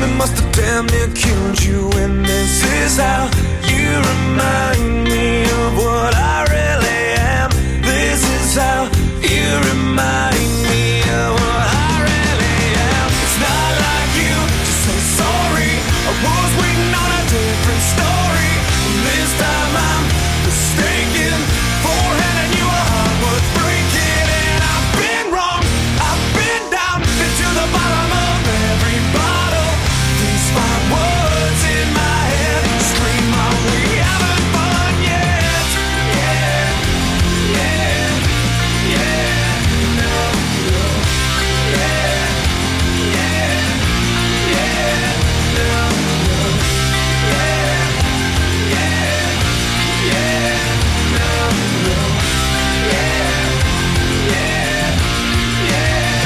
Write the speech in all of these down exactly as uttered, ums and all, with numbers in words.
must have damn near killed you. And this is how you remind me of what I really am. This is how you remind me of what I really am. It's not like you to say sorry. I was waiting on a different story. This time I'm mistaken for handing you a heart worth breaking. And I've been wrong, I've been down, been to the bottom of every bottle. These five words in my head scream out, we haven't fun yet. Yeah, yeah, yeah, no, no. Yeah, yeah, yeah, no, no. Yeah, yeah, yeah, no, no. Yeah, yeah, yeah,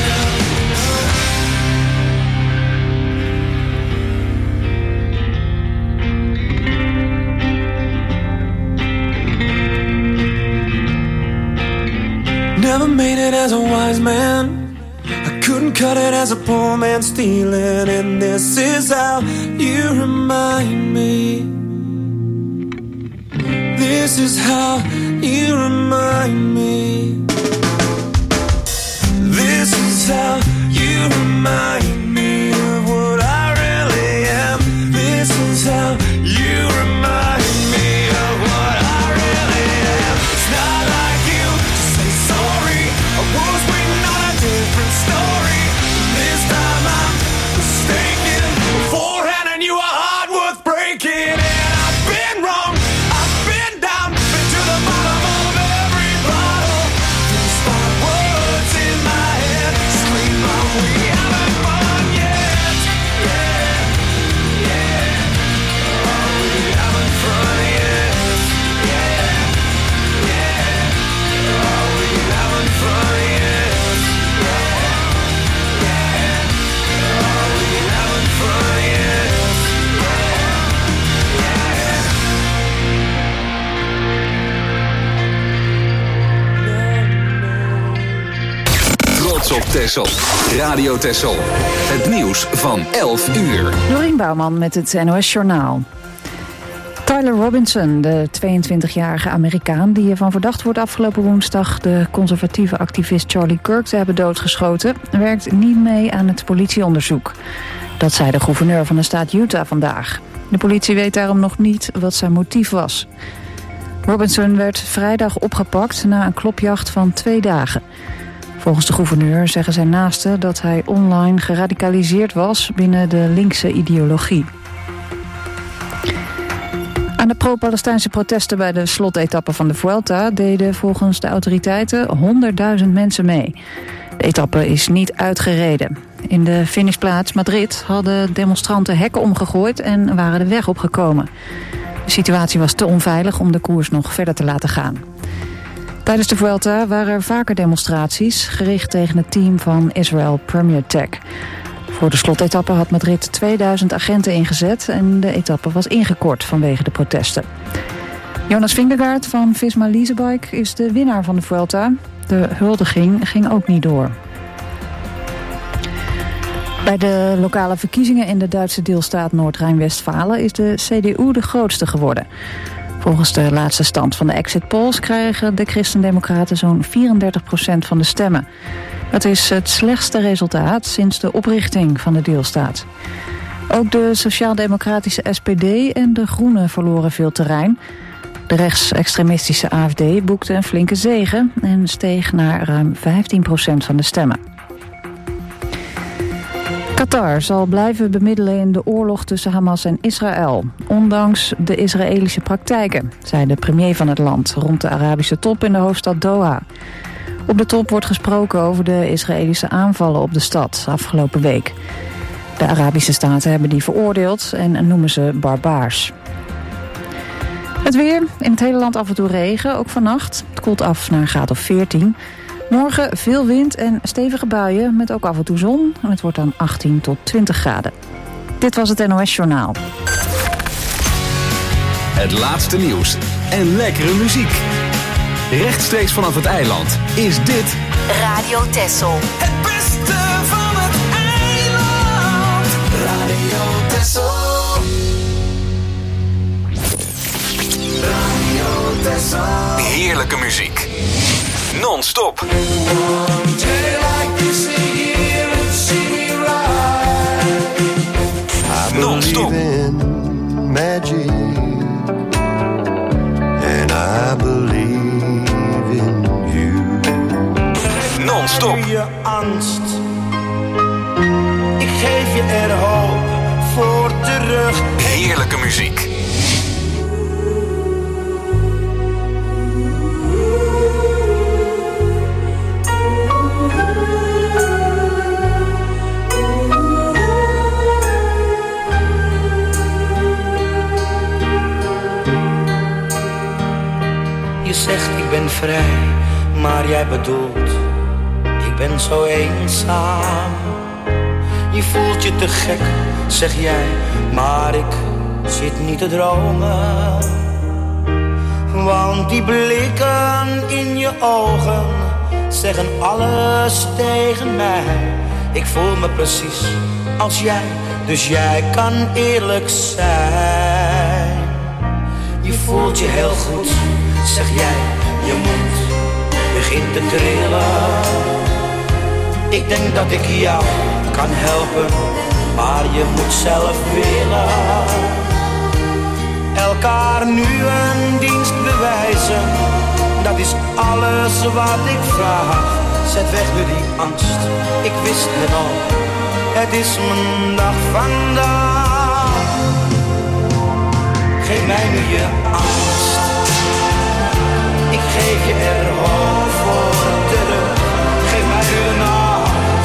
Never made it as a wise man. I couldn't cut it as a poor man stealing. And this is how you remind me. This is how you remind me. This is how you remind me of what I really am. This is how you remind me of what I really am. It's not like you to say sorry. I was waiting on a different story. This time I'm mistaken for handing you a heart worth breaking. And I've been wrong, I've been down, been to the bottom of every bottle. These five words in my head scream out, we haven't fun yet. Yeah, yeah, oh, we haven't fun yet. Yeah, yeah, oh, we haven't fun yet. Yeah, yeah, oh, we haven't fun yet. Trots op Texel. Radio Texel. Het nieuws van elf uur. Dorien Bouwman met het N O S Journaal. Tyler Robinson, de tweeëntwintigjarige Amerikaan die ervan verdacht wordt afgelopen woensdag de conservatieve activist Charlie Kirk te hebben doodgeschoten, werkt niet mee aan het politieonderzoek. Dat zei de gouverneur van de staat Utah vandaag. De politie weet daarom nog niet wat zijn motief was. Robinson werd vrijdag opgepakt na een klopjacht van twee dagen. Volgens de gouverneur zeggen zijn naasten dat hij online geradicaliseerd was binnen de linkse ideologie. Aan de pro-Palestijnse protesten bij de slotetappe van de Vuelta deden volgens de autoriteiten honderdduizend mensen mee. De etappe is niet uitgereden. In de finishplaats Madrid hadden demonstranten hekken omgegooid en waren de weg opgekomen. De situatie was te onveilig om de koers nog verder te laten gaan. Tijdens de Vuelta waren er vaker demonstraties gericht tegen het team van Israel Premier Tech. Voor de slotetappe had Madrid tweeduizend agenten ingezet en de etappe was ingekort vanwege de protesten. Jonas Vingegaard van Visma Leasebike is de winnaar van de Vuelta. De huldiging ging ook niet door. Bij de lokale verkiezingen in de Duitse deelstaat Noord-Rijn-Westfalen is de C D U de grootste geworden. Volgens de laatste stand van de exit polls krijgen de Christendemocraten zo'n vierendertig procent van de stemmen. Dat is het slechtste resultaat sinds de oprichting van de deelstaat. Ook de sociaal-democratische S P D en de Groenen verloren veel terrein. De rechtsextremistische A F D boekte een flinke zege en steeg naar ruim vijftien procent van de stemmen. Qatar zal blijven bemiddelen in de oorlog tussen Hamas en Israël, ondanks de Israëlische praktijken, zei de premier van het land rond de Arabische top in de hoofdstad Doha. Op de top wordt gesproken over de Israëlische aanvallen op de stad afgelopen week. De Arabische staten hebben die veroordeeld en noemen ze barbaars. Het weer, in het hele land af en toe regen, ook vannacht. Het koelt af naar een graad of veertien. Morgen veel wind en stevige buien met ook af en toe zon. En het wordt dan achttien tot twintig graden. Dit was het N O S Journaal. Het laatste nieuws en lekkere muziek. Rechtstreeks vanaf het eiland is dit Radio Texel. Het beste van het eiland. Radio Radio Texel. Radio Texel. Heerlijke muziek. Non-stop. One day like this here and see me ride. Non-stop. In magic, and I believe in you. Non-stop. Je angst, ik geef je er hoop voor terug. Heerlijke muziek. Je zegt ik ben vrij, maar jij bedoelt ik ben zo eenzaam. Je voelt je te gek, zeg jij, maar ik zit niet te dromen. Want die blikken in je ogen zeggen alles tegen mij. Ik voel me precies als jij, dus jij kan eerlijk zijn. Je voelt je heel goed, zeg jij, je mond begint te trillen. Ik denk dat ik jou kan helpen, maar je moet zelf willen. Elkaar nu een dienst bewijzen, dat is alles wat ik vraag. Zet weg nu die angst, ik wist het al, het is mijn dag vandaag. Geef mij nu je angst, ik geef je er hoop voor terug. Geef mij nu de nacht,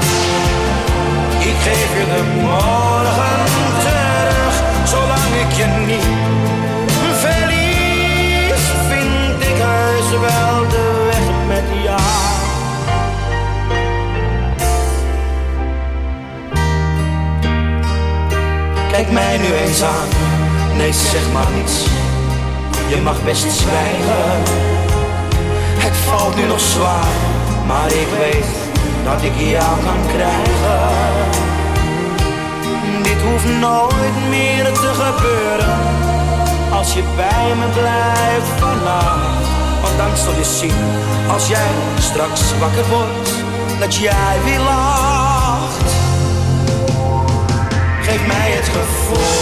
ik geef je de morgen terug. Zolang ik je niet verlies, vind ik heus wel de weg met jou. Kijk mij nu eens aan, nee zeg maar niets, je mag best zwijgen. Het valt nu nog zwaar, maar ik weet dat ik jou kan krijgen. Dit hoeft nooit meer te gebeuren, als je bij me blijft vannacht. Want dan zul je zien, als jij straks wakker wordt, dat jij weer lacht. Geef mij het gevoel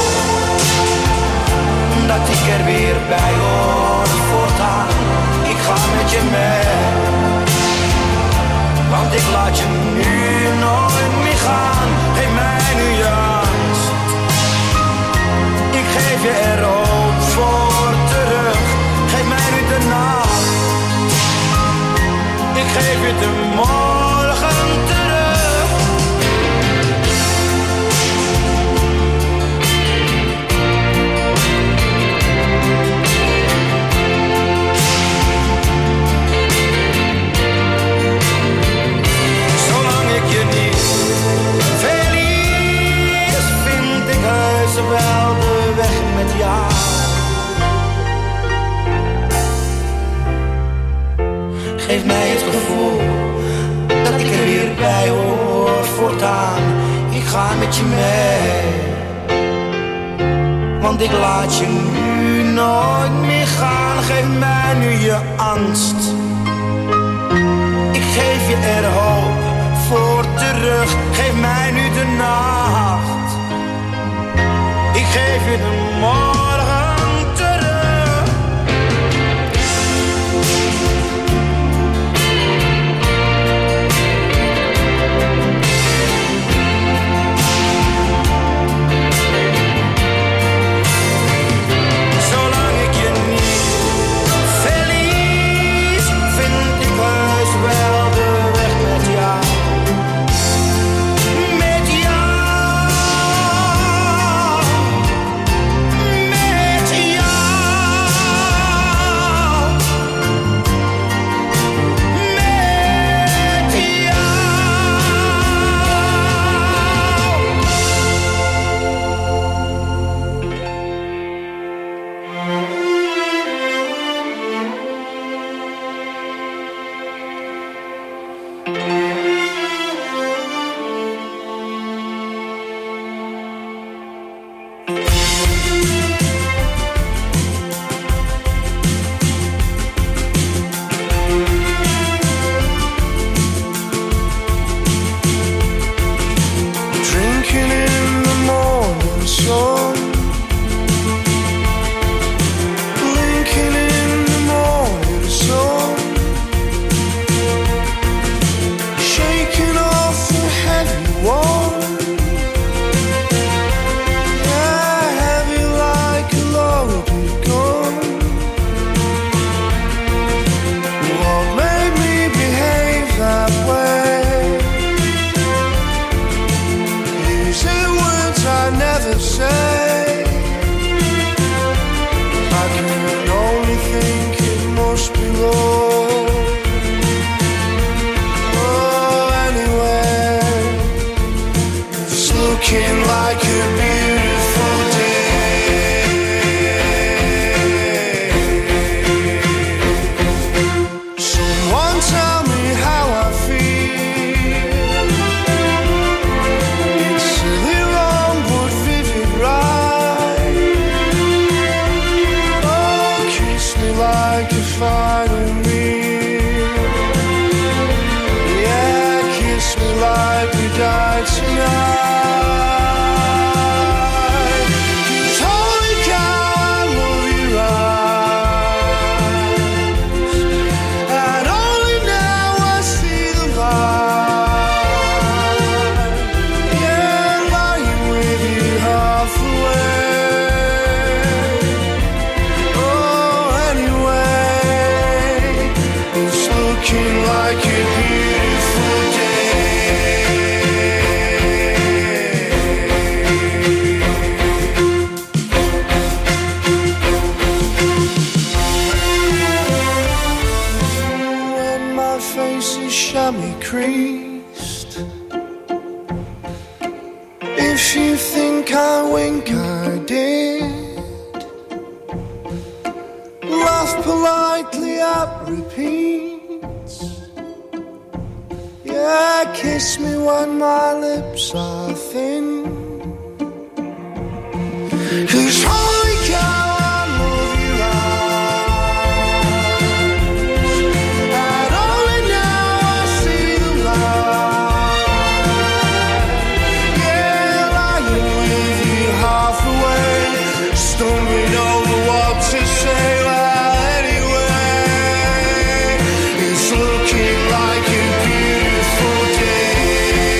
dat ik er weer bij hoor voortaan. Ik ga met je mee, want ik laat je nu nooit meer gaan. Geef mij nu je angst, ik geef je er hoop voor terug. Geef mij nu de nacht, ik geef je de morgen terug. Wel de weg met jou. Geef mij het gevoel dat ik er weer bij hoor voortaan. Ik ga met je mee, want ik laat je nu nooit meer gaan. Geef mij nu je angst, ik geef je er hoop voor terug. Geef mij nu de nacht, ik geef je de morgen terug. Zolang ik je niet verlies, vind ik heus wel de weg met jou. door. Oh, anyway, it's looking like a beautiful day. Someone tell me how I feel. It's silly wrong but vivid right. Oh, kiss me like a final meal. Yeah, kiss me like we died tonight. Creased. If you think I wink, I did. Laugh politely at repeats. Yeah, kiss me when my lips are thin. 'Cause holy cow, I love you eyes. And only now I see the light. Yeah, lying with you half away, stumbling over what to say. Well, anyway, it's looking like a beautiful day.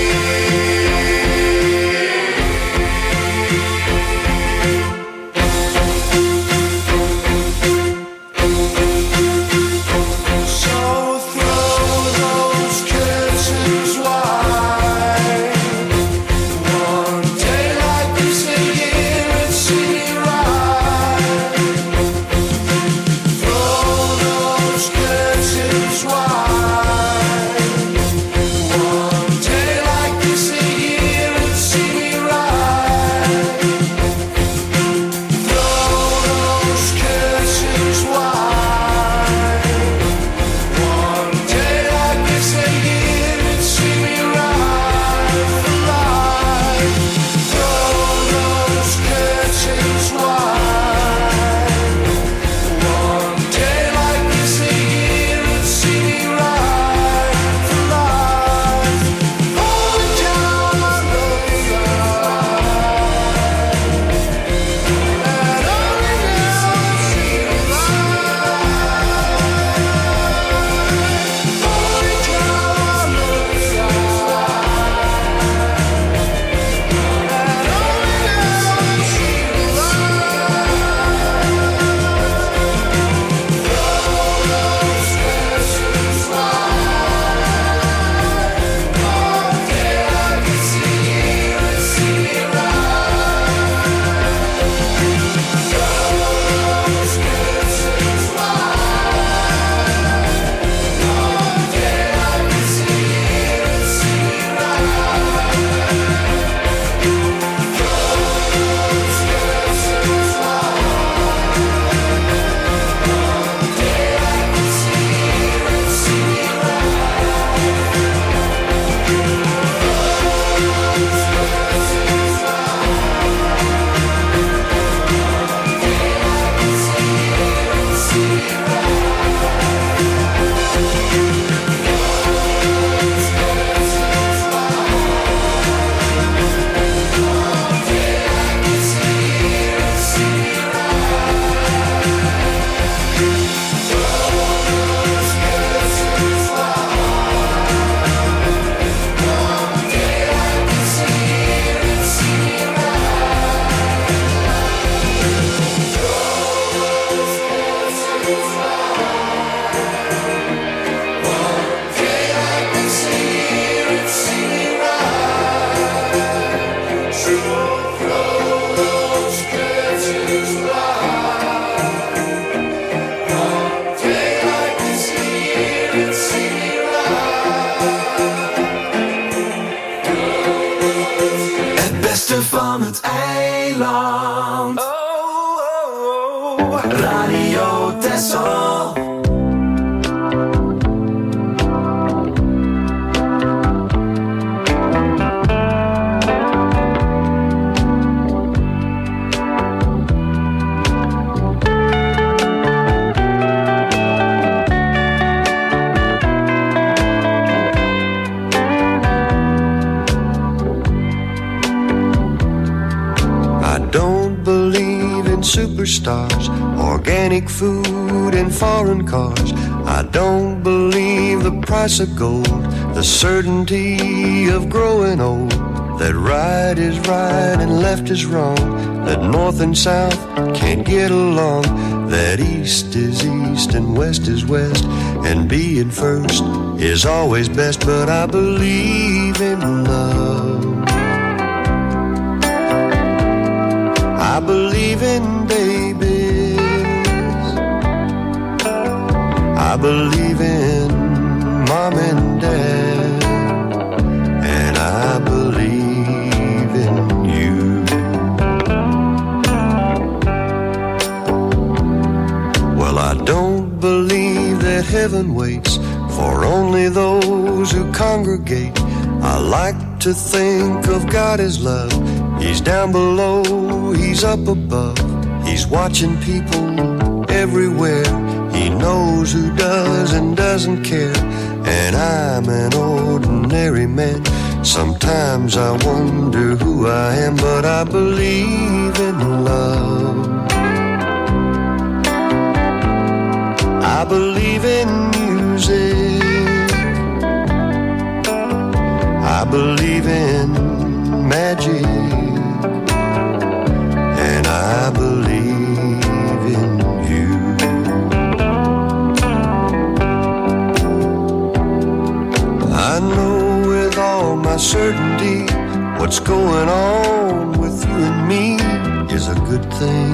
stars, organic food and foreign cars. I don't believe the price of gold, the certainty of growing old, that right is right and left is wrong, that north and south can't get along, that east is east and west is west, and being first is always best. But I believe in love, I believe in babies, I believe in mom and dad, and I believe in you. Well, I don't believe that heaven waits for only those who congregate. I like to think of God as love. He's down below, he's up above. He's watching people everywhere. He knows who does and doesn't care. And I'm an ordinary man. Sometimes I wonder who I am, but I believe in love. I believe in music, I believe in magic, and I believe in you. I know with all my certainty what's going on with you and me is a good thing.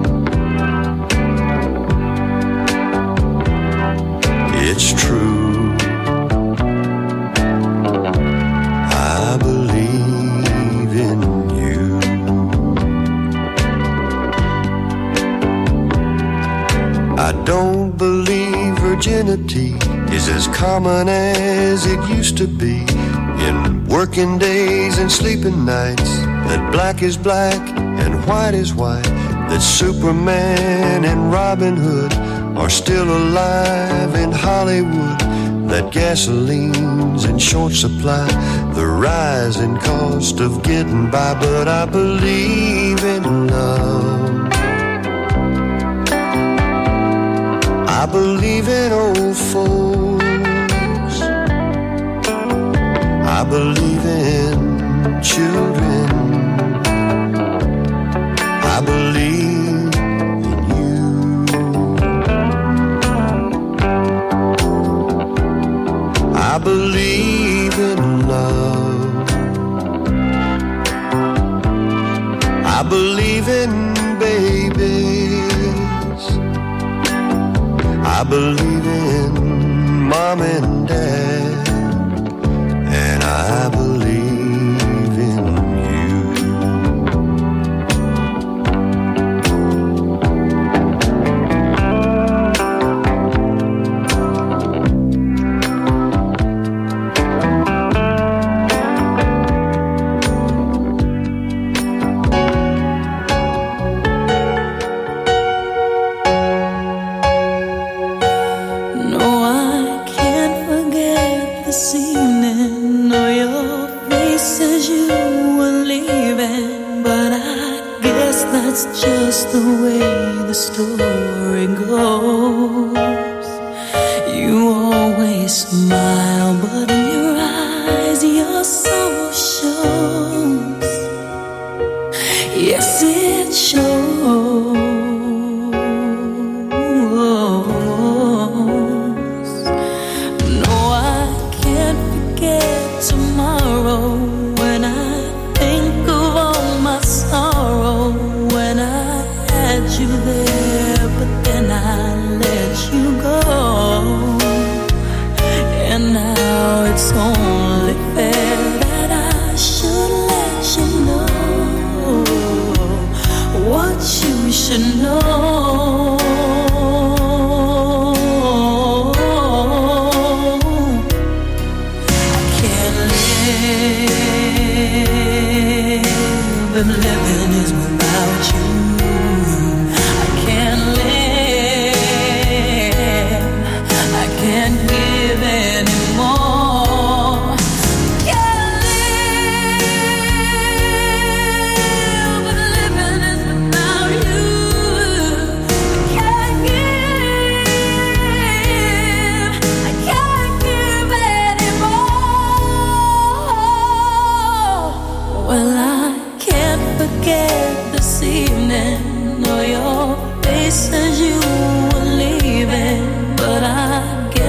It's true, I believe in you. I don't believe virginity is as common as it used to be. In working days and sleeping nights, that black is black and white is white, that Superman and Robin Hood are still alive in Hollywood, that gasoline's in short supply, the rising cost of getting by. But I believe in love, I believe in old folks, I believe in children, I believe I believe in love, I believe in babies, I believe in mom and dad, and I believe in you. No, I can't forget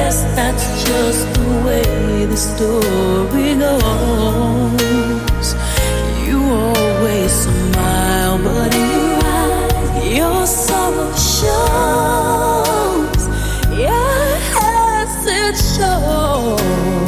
guess that's just the way the story goes. You always smile, but in your eyes, your sorrow shows. Yes, it shows.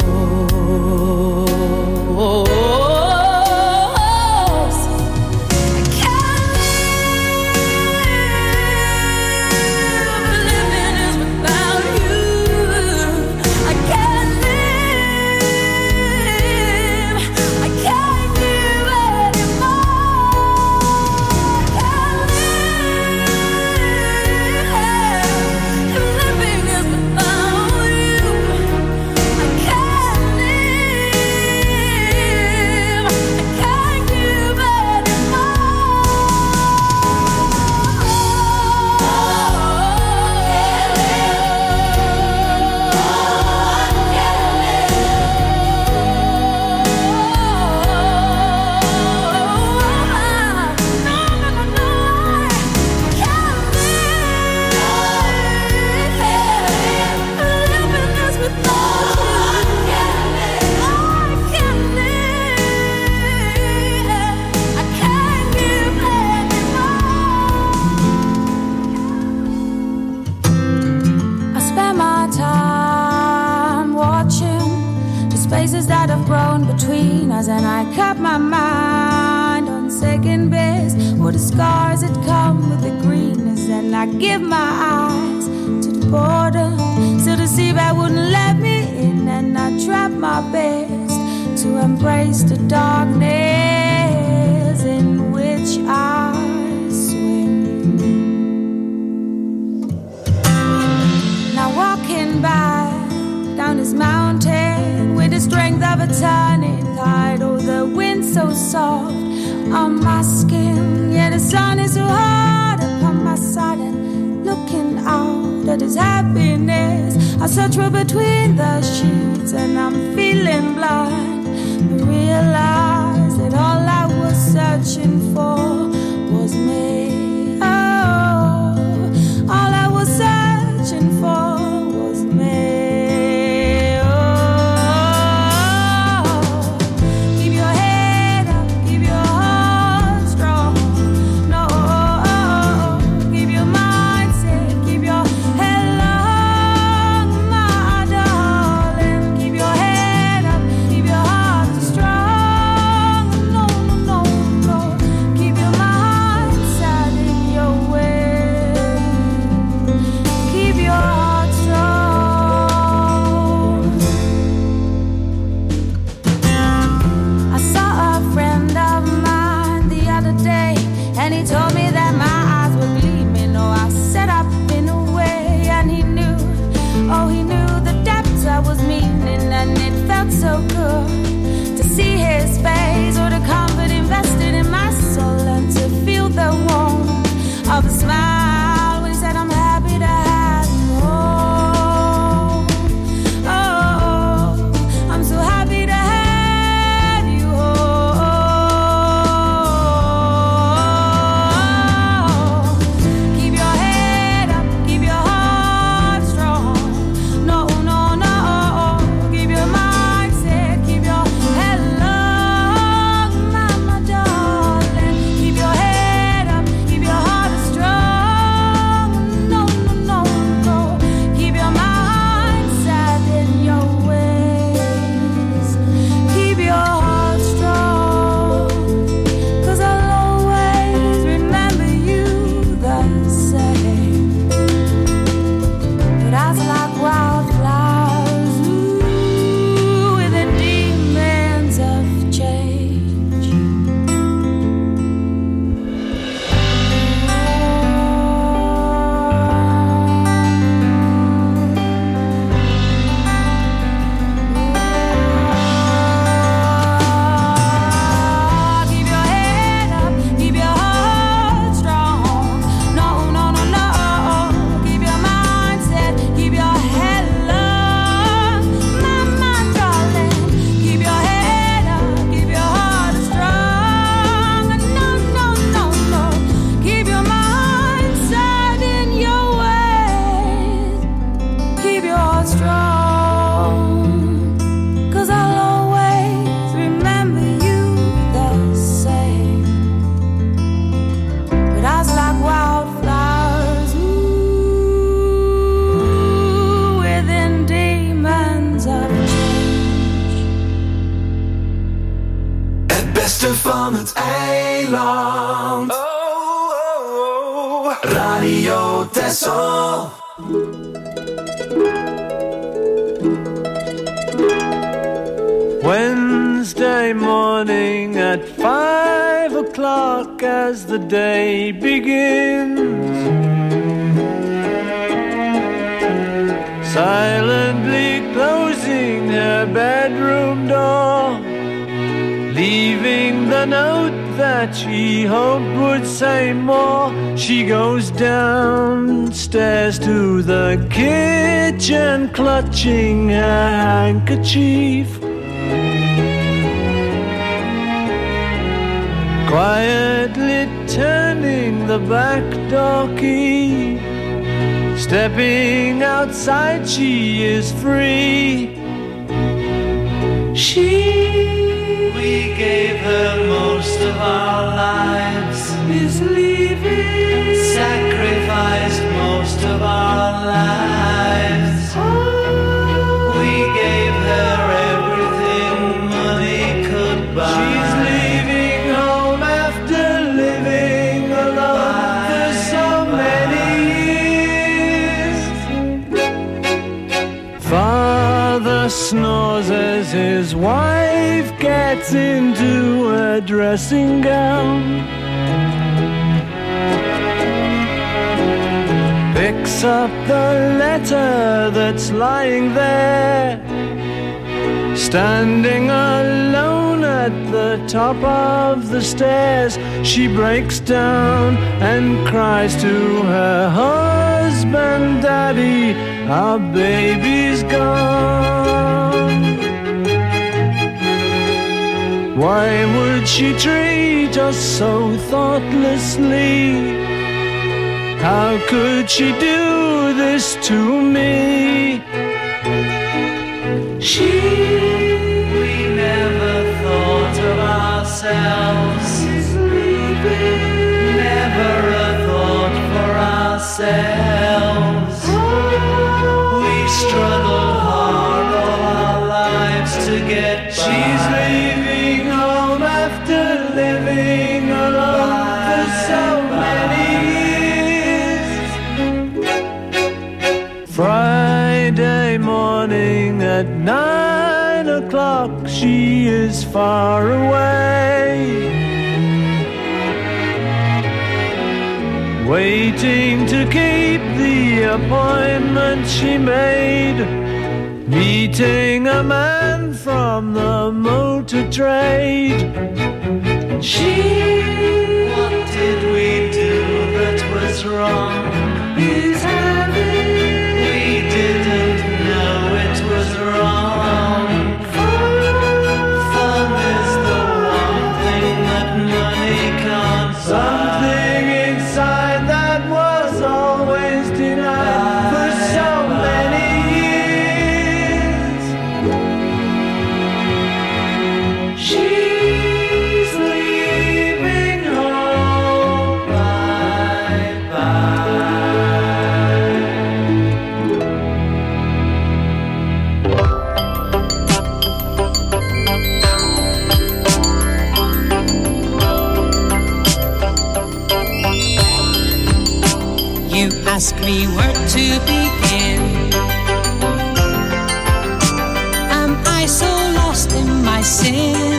And I kept my mind on second best. Or the scars that come with the greenness. And I give my eyes to the border. Still the seabed wouldn't let me in. And I tried my best to embrace the darkness in which I swim. Now walking back down this mountain with the strength of a turning tide. Oh, the wind so soft on my skin. Yeah, the sun is so hard upon my side. And looking out at this happiness, I search for between the sheets. And I'm feeling blind, but realize that all I was searching for was me. Oh, all I was searching for was me. Keep your van het eiland. Oh, oh, oh. Radio Texel. Wednesday morning at five o'clock as the day begins, silently closing her bedroom door, leaving the note that she hoped would say more. She goes downstairs to the kitchen, clutching her handkerchief, quietly turning the back door key. Stepping outside, she is free. She, we gave her most of our lives, is leaving, sacrificed most of our lives. Oh, we gave her everything money could buy. She's leaving home after living alone for so many years. Father snores as his wife gets into her dressing gown, picks up the letter that's lying there, standing alone at the top of the stairs. She breaks down and cries to her husband, "Daddy, our baby's gone." Why would she treat us so thoughtlessly? How could she do this to me? She, we never thought of ourselves, is leaving, never a thought for ourselves. We struggled hard all our lives to get by. She's leaving home after living alone for so many years. Friday morning at nine o'clock, she is far away, waiting to keep the appointment she made, meeting a man from the motor trade. She, what did we do that was wrong? Is having, we didn't know it was wrong. Fun is the one thing that money can't buy. Something inside that was always denied for so many years. She's leaving home, bye bye. You ask me where to begin. Am I so lost in my sin?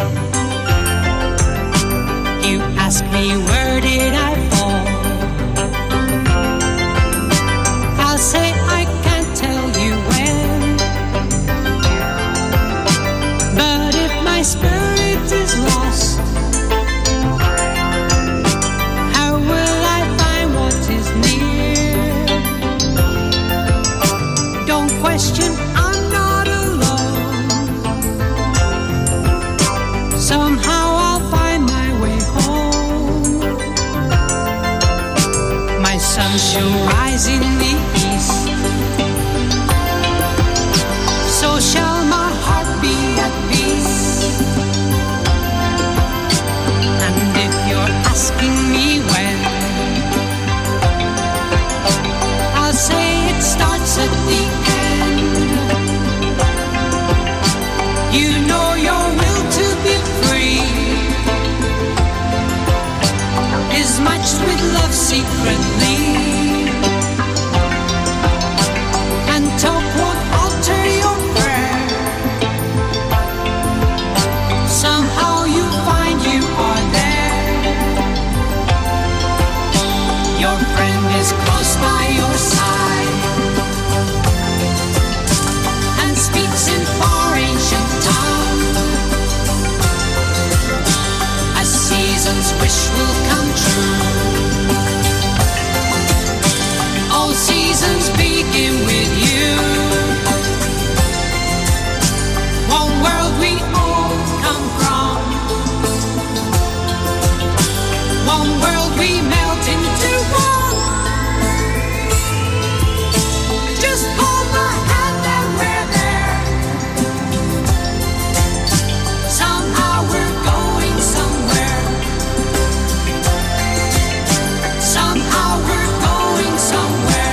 You ask me where did I fall? I'll say I can't tell you when. But if my spirit is lost, how will I find what is near? Don't question, I'm not alone. Somehow I'll find my way home. My sun shall rise in the east, so shall my heart be at peace. secretly. And talk won't alter your prayer. Somehow you find you are there. Your friend is close by your side and speaks in far ancient tongue. A season's wish will come true. All seasons begin with you. One world we all come from. One world we melt into one. Just hold my hand and we're there. Somehow we're going somewhere. Somehow we're going somewhere.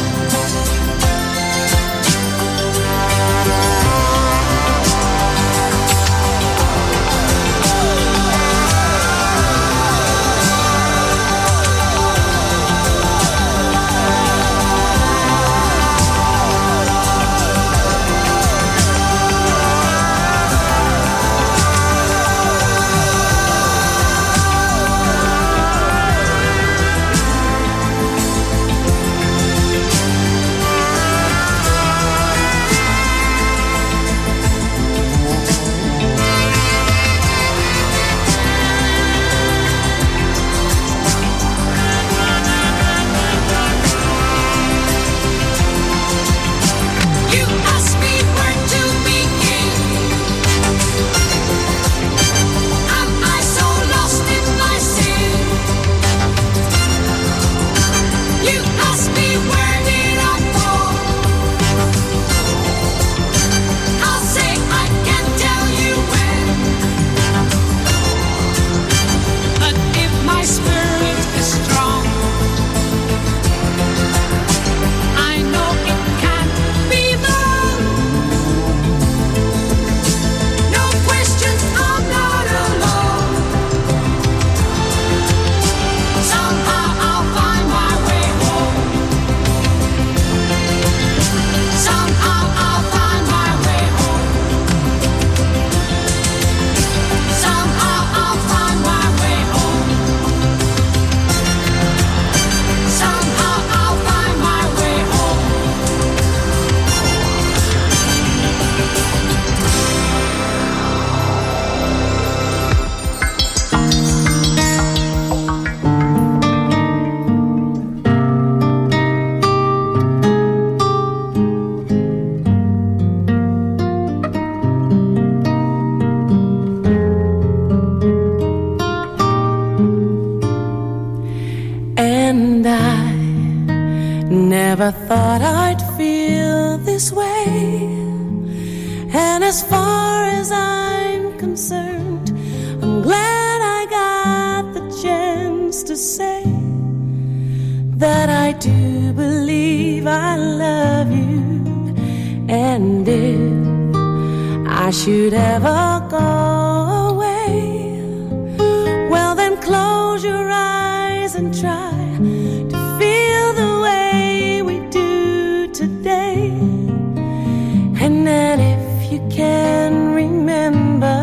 You ask me where to begin. Am I so lost in my sin? You ask me where did I fall? I'll say I can't tell you when. But if my spirit is strong, I know it can't be long. No questions, I'm not alone. Somehow I'll find my way home. Somehow I'll find my way home. Somehow I'll find my way home. Somehow I'll find my way home. And I never thought I'd feel this way. And as far as I'm concerned, I'm glad I got the chance to say that I do believe I love you. And if I should ever go away, well then close your eyes and try to feel the way we do today. And then if you can remember,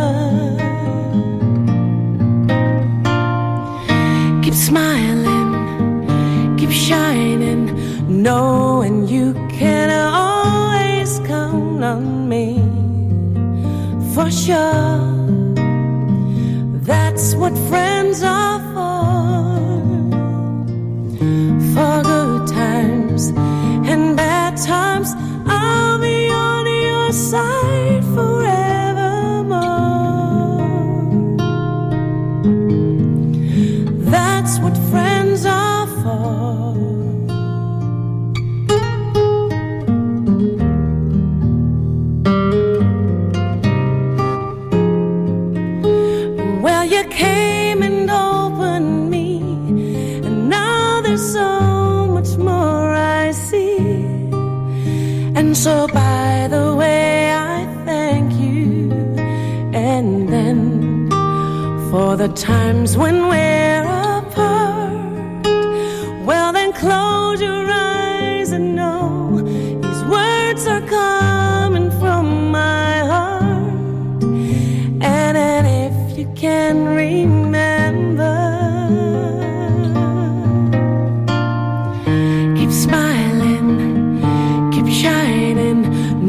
keep smiling, keep shining, knowing you can always count on me. For sure, that's what friends are for. For good times and bad times, I'll be on your side forevermore. That's what friends are for. Well, you came and opened me, and now there's so much more I see. And so by the way, I thank you. And then for the times when we're apart,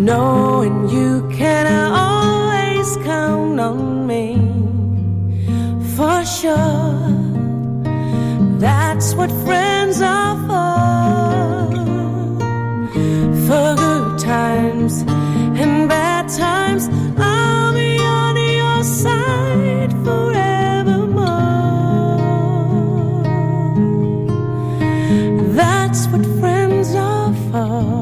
knowing you can always count on me. For sure, that's what friends are for. For good times and bad times, I'll be on your side forevermore. That's what friends are for.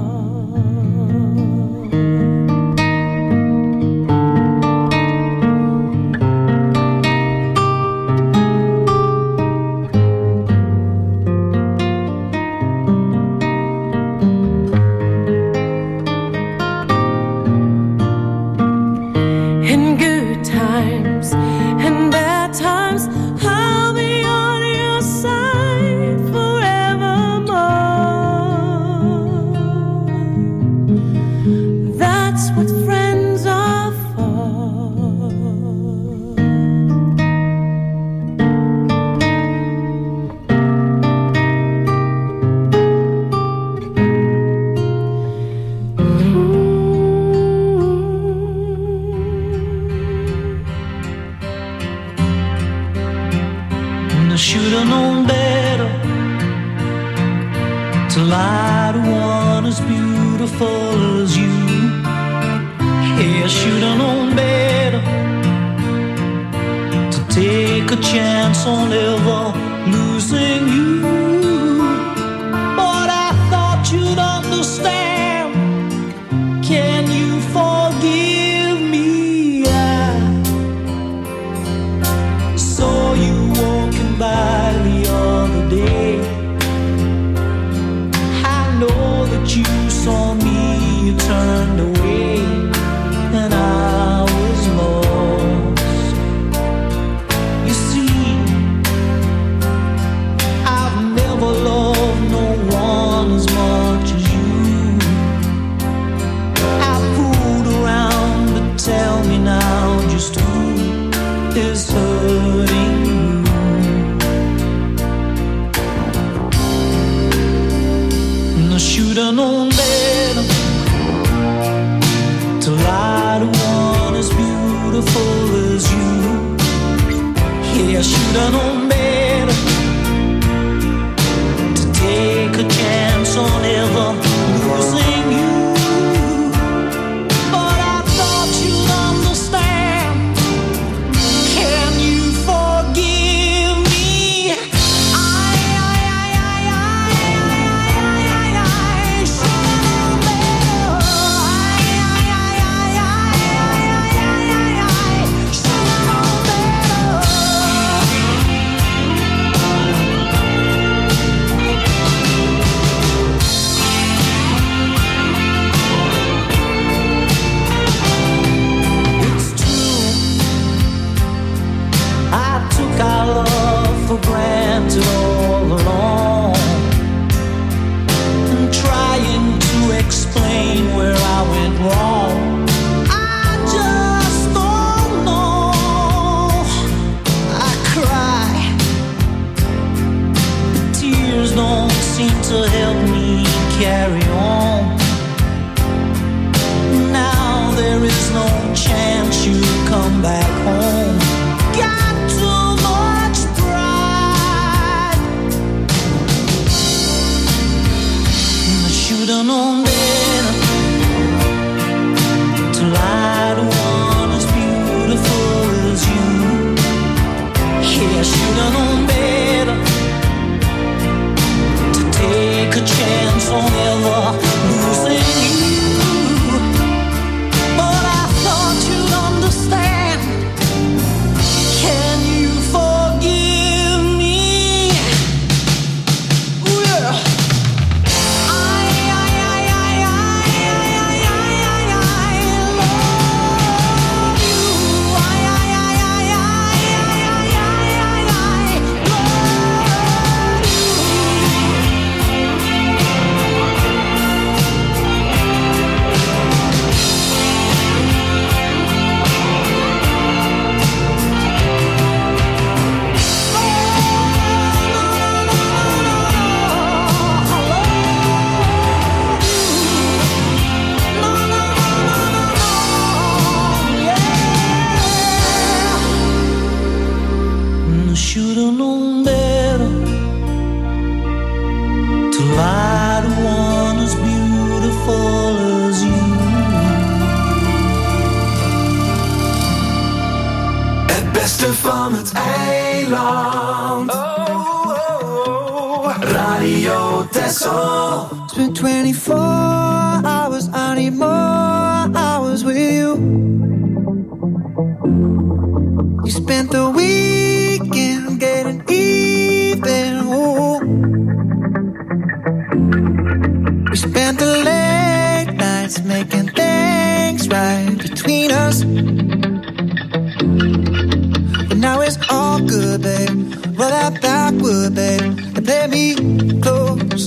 beste van het eiland. Oh, oh, oh. Radio Texel. It's been twenty-four hours, I need more hours with you. You spent the weekend getting even, ooh. We spent the late nights making things right between us. But now it's all good, babe. Roll that backward, babe, and play me close.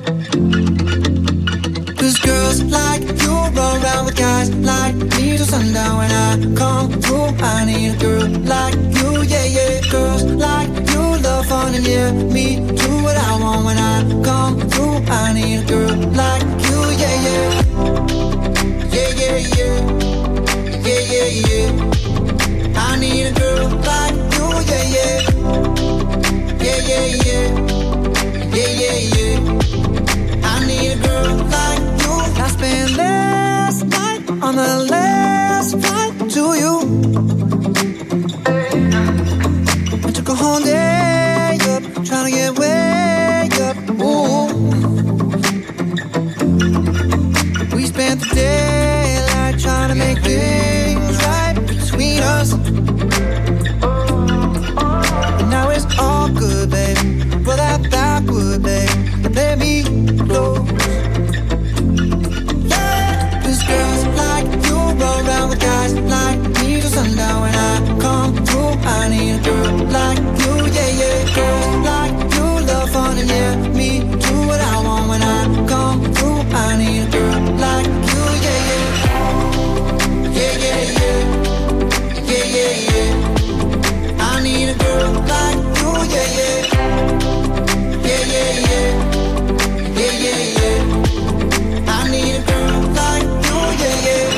Cause girls like you run around with guys like me till sundown. When I come through, I need a girl like you, yeah, yeah. Girls like you love fun and yeah, me do what I want. When I come through, I need a girl like you, yeah, yeah. Yeah, yeah, yeah. Yeah, yeah, yeah. I need a girl like you, yeah, yeah. Yeah, yeah, yeah. Yeah, yeah, yeah. I need a girl like you. I spent last night on the last flight to you. I took a whole day up, trying to get way up. Ooh. We spent the daylight trying to make things right between us. But now it's all good, babe. Roll that backward, babe, and play me close. Girls like you roll around with guys like me till sundown. When I come through, I need a girl like you, yeah, yeah. Girls like you love fun and yeah, me do what I want. When I come through, I need a girl like you, yeah, yeah. Yeah, yeah, yeah. Yeah, yeah, yeah. I need a girl like you, yeah, yeah. Yeah, yeah, yeah. Yeah, yeah, yeah. I need a girl like you, yeah, yeah.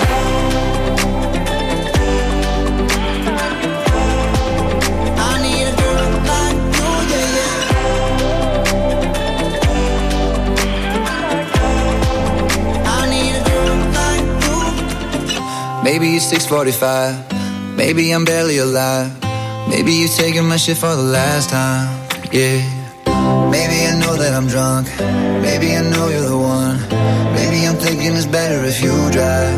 I need a girl like you, yeah, yeah. I need a girl like you. Maybe it's six forty-five. Maybe I'm barely alive. Maybe you're taking my shit for the last time. Yeah. Maybe I know that I'm drunk. Maybe I know you're the one. Maybe I'm thinking it's better if you drive.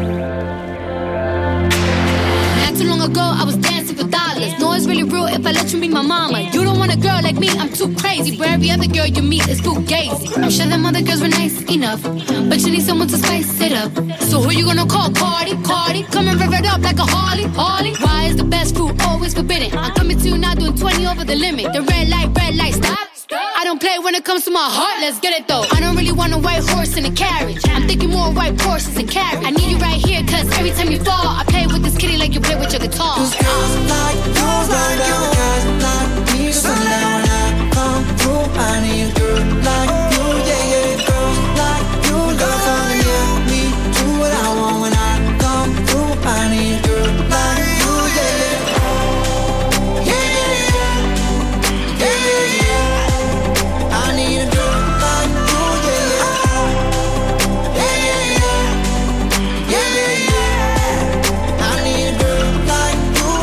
Not too long ago, I was dancing for dollars. No, it's really real if I let you be my mama. You don't want a girl like me, I'm too crazy. Where every other girl you meet is fugazi. I'm sure them other girls were nice enough, but you need someone to spice it up. So who you gonna call? Cardi, Cardi. Come and rev it up like a Harley, Harley. Why is the best food always forbidden? I'm coming to you now doing twenty over the limit. The red light, red light, stop. I don't play when it comes to my heart, let's get it though. I don't really want a white horse in a carriage. I'm thinking more white horses and carriage. I need you right here, cause every time you fall, I play with this kitty like you play with your guitar. Cause girls like you, like you, guys like me, sundown. When I come through, I need a girl like you, yeah, yeah. Girls like you, love fun, yeah, me do what I want. When I come through, I need a girl like you, yeah, yeah. Yeah, yeah, yeah. Yeah, yeah, yeah. I need a girl like you, yeah, yeah. Yeah, yeah, yeah. Yeah, yeah, yeah. I need a girl like you.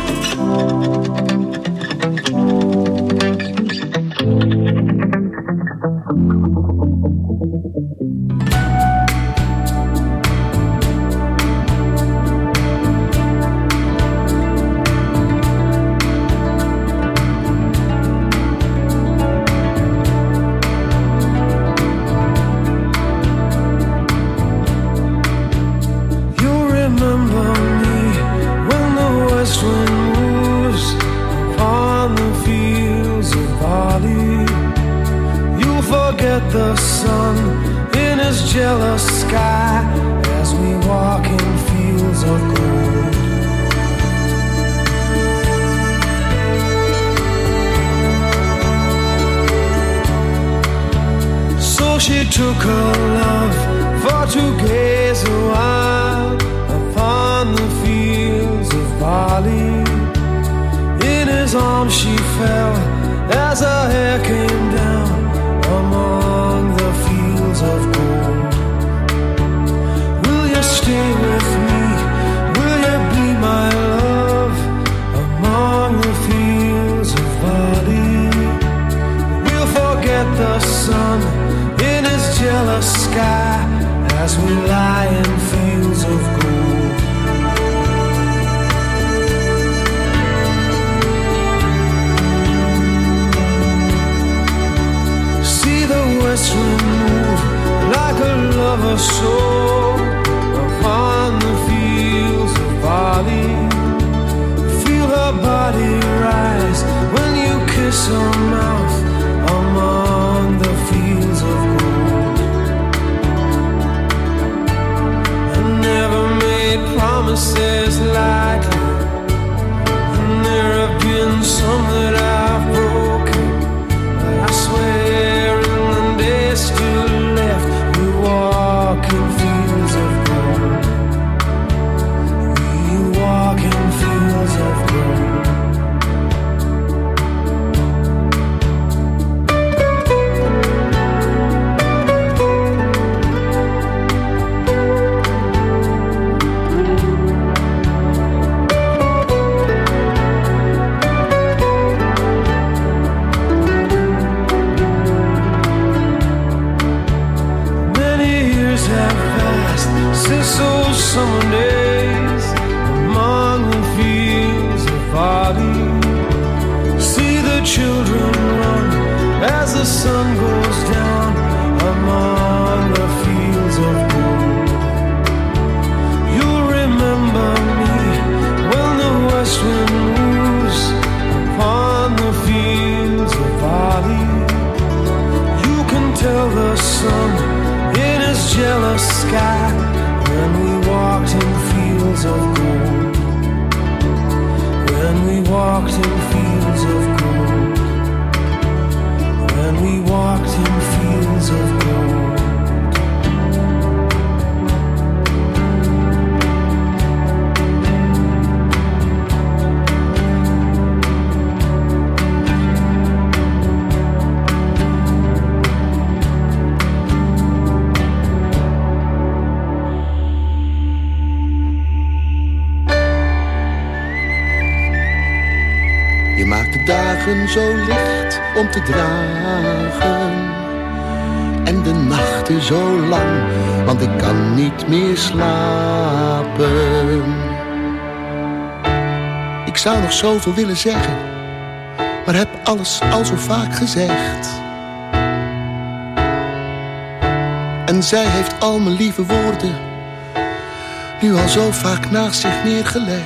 The sun in his jealous sky as we walk in fields of gold. So she took her love for to gaze a while upon the fields of barley. In his arms she fell as her hair came down among the fields of gold. Will you stay with me? Will you be my love among valley. See the children run as the sun goes down among the fields of gold. You'll remember me when the west wind moves upon the fields of valley. You can tell the sun in his jealous sky when we walked in fields of gold. When we walked in fields of gold. When we walked in fields of gold. Je maakt de dagen zo licht om te dragen en de nachten zo lang, want ik kan niet meer slapen. Ik zou nog zoveel willen zeggen, maar heb alles al zo vaak gezegd. En zij heeft al mijn lieve woorden nu al zo vaak naast zich neergelegd.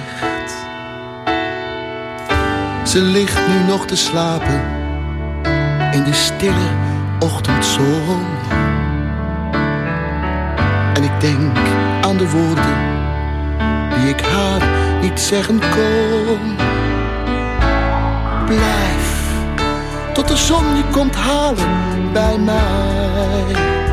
Ze ligt nu nog te slapen in de stille ochtendzon. En ik denk aan de woorden die ik haar niet zeggen kon. Blijf tot de zon je komt halen bij mij.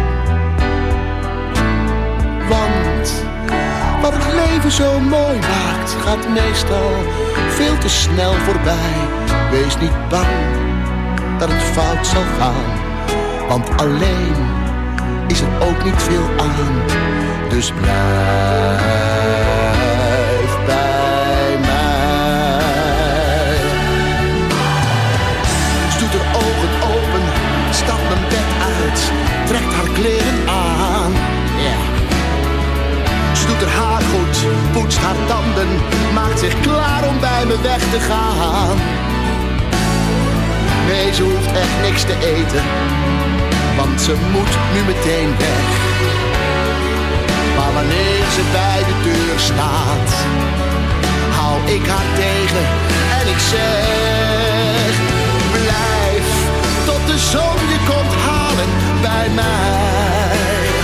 Want wat het leven zo mooi maakt, gaat meestal veel te snel voorbij. Wees niet bang dat het fout zal gaan, want alleen is er ook niet veel aan. Dus blijf bij mij. Ze doet haar ogen open, stapt mijn bed uit, trekt haar kleren aan. Yeah. Ze doet haar haar goed, poetst haar tanden, maakt zich klaar om bij me weg te gaan. Nee, ze hoeft echt niks te eten, want ze moet nu meteen weg. Maar wanneer ze bij de deur staat, hou ik haar tegen en ik zeg: blijf tot de zon je komt halen bij mij.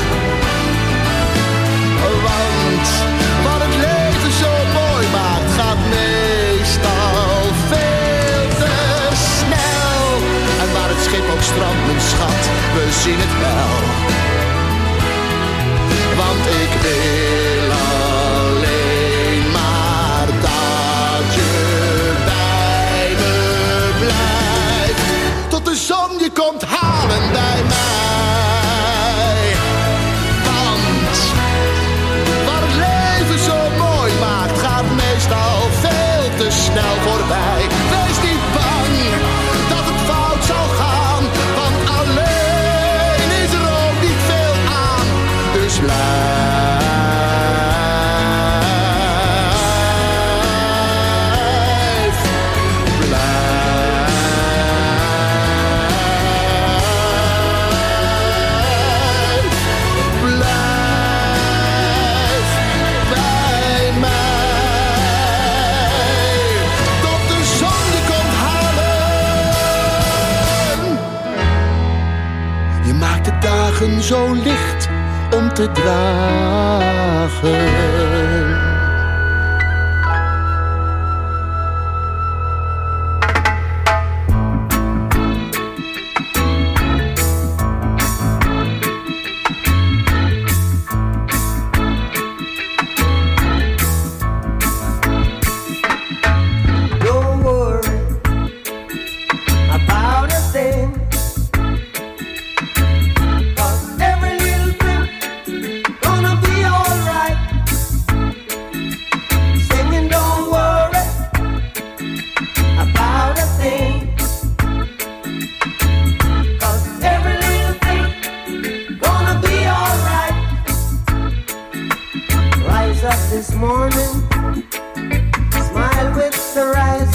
Want wat het leven zo mooi maakt, gaat meestal veel te snel. En waar het schip ook strandt, mijn schat, we zien het wel. Want ik wil alleen maar dat je bij me blijft. Tot de zon je komt halen bij mij. Al veel te snel voorbij. Wees niet bang dat het fout zal gaan, want alleen is er ook niet veel aan. Dus blijf, blijf, blijf bij mij. Dagen zo licht om te dragen. This morning, smile with the rise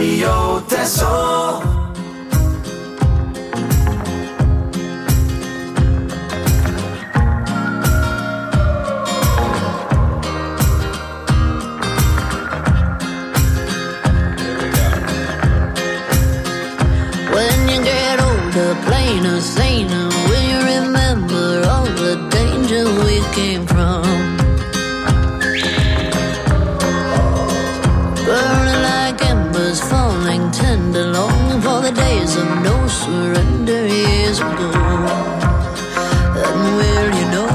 Radio Texel. When you get older, plainer, saner, will you remember all the danger we came from? Burning like embers, falling tender, longing for the days of no surrender years ago. And will you know?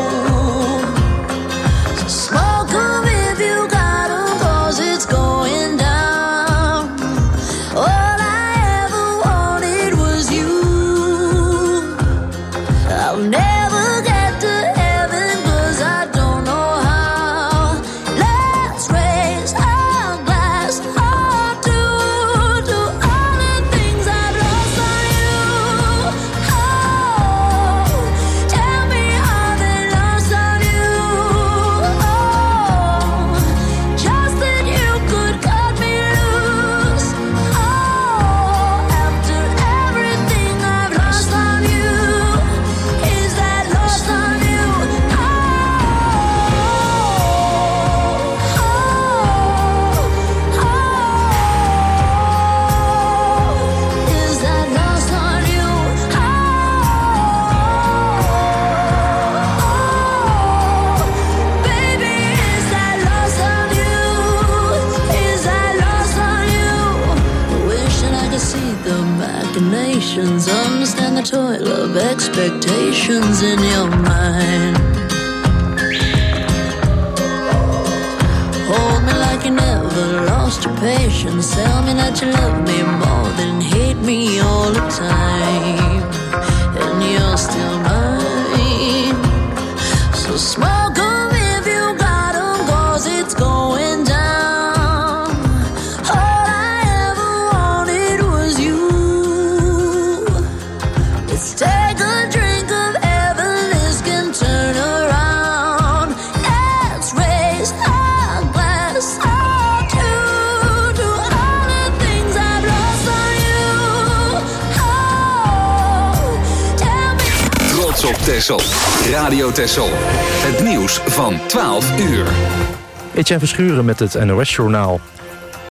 So smoke 'em if you got 'em, 'cause it's going down. All I ever wanted was you. I'll never get to heaven 'cause I don't know how. Let's raise our glass or two to all the things I've lost on you. Oh, tell me how they lost on you. Oh, just that you could cut me loose. Oh, after everything I've lost on you, is that lost on you? Oh, oh, oh, is that lost on you? Oh, baby, is that lost on you? Is that lost on you? Wishing I could see the machinations, understand the toil of expectations in your mind. Hold me like you never lost your patience. Tell me that you love me more than hate me all the time. And you're still mine. So smoke 'em if you got 'em, 'cause it's going down. All I ever wanted was you. Let's take a drink of heaven, this can turn around. Let's raise our glass or two to all the things I've lost on you. Oh, tell me. Trots op Texel. Radio Texel. Het nieuws van twaalf uur. Etienne Verschuren met het N O S-journaal.